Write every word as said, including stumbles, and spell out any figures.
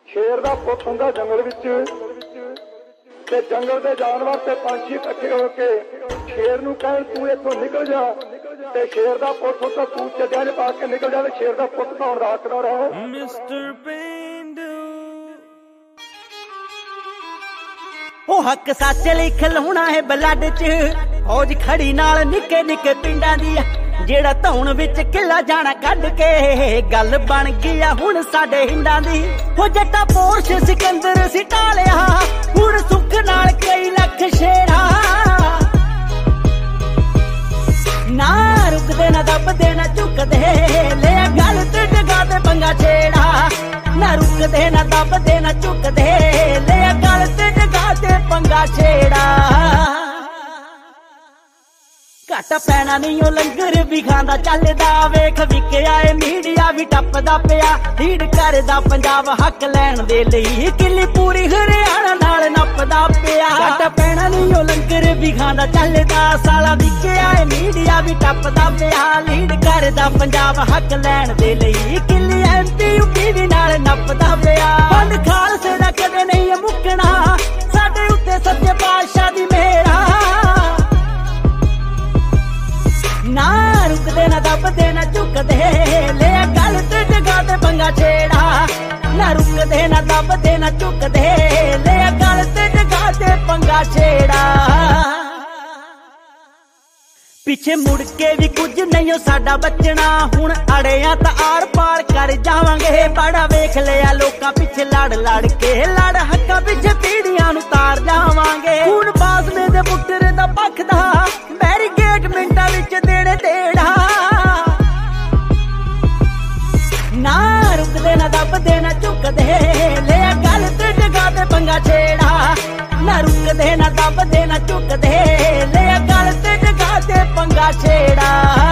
शेर दा पुत हुंदा जंगल विच ते जंगल दे जानवर ते पंछी इकट्ठे होके शेर नूं कहण तू इत्थों निकल जा ते शेर दा पुत हुंदा तू चड्डियां च पा के निकल जा ते शेर दा पुत धौण दा हकदार है मिस्टर पेंडू। ओ हक सच लई खिलाउणा है ब्लड च फौज खड़ी नाल निक्के निक्के पिंडां दी जेड़ा धौण विच किला जाना कढ के गल बन गई आ हुण साडे हिंडां दी। हो जट्टा पोरश सिकंदर सिटा लिया हुण सुख नाल कई लख शेरा ना रुकदे ना दबदे ना झुकदे ले गल ते जगा ते पंगा छेड़ा ना रुकदे ना दबदे ना झुकदे ले गल ते जगा ते पंगा छेड़ा। घट पैना नहीं ओ लंगर भी खांदा चलदा वेख विकिया ए मीडिया भी टपदा पिया लीड करदा पंजाब हक लैण दे लई किल्ली पूरी हरियाणा नाल नपदा पिया। घट पैना नहीं ओ लंगर भी खांदा चलदा साला विकिया ए मीडिया भी टपदा पिया लीड करदा पंजाब हक लैण दे लई किल्ली एमपी यूपी भी नाल नपदा पिया। बंद खालसे दा कदे नहीं मुकना साडे उत्ते सच्चे पातशाह दी मेहरा ना रुकदे ना दबदे ना झुकदे ले गल ते जगा ते पंगा छेड़ा ना रुकदे ना दबदे ना झुकदे ले गल ते जगा ते पंगा छेड़ा। पिछे मुड़ के भी कुछ नहीं हो साडा बचना हुण अड़िया तां आर पार कर जावांगे बड़ा वेख लिया लोकां पिछे लड़ लड़ के लड़ हक्कां पिछे पीड़ियां नूं तार जावांगे हुण बासमे दे पुत्तर दा पखदा बैरीगेट मिंटां विच देणे देड़ा ना रुकदे ना दबदे ना झुकदे ले गल ते जगा ते पंगा छेड़ा ना रुकदे ना दबदे ना झुकदे ले गल ते जगा ते पंगा छेड़ा।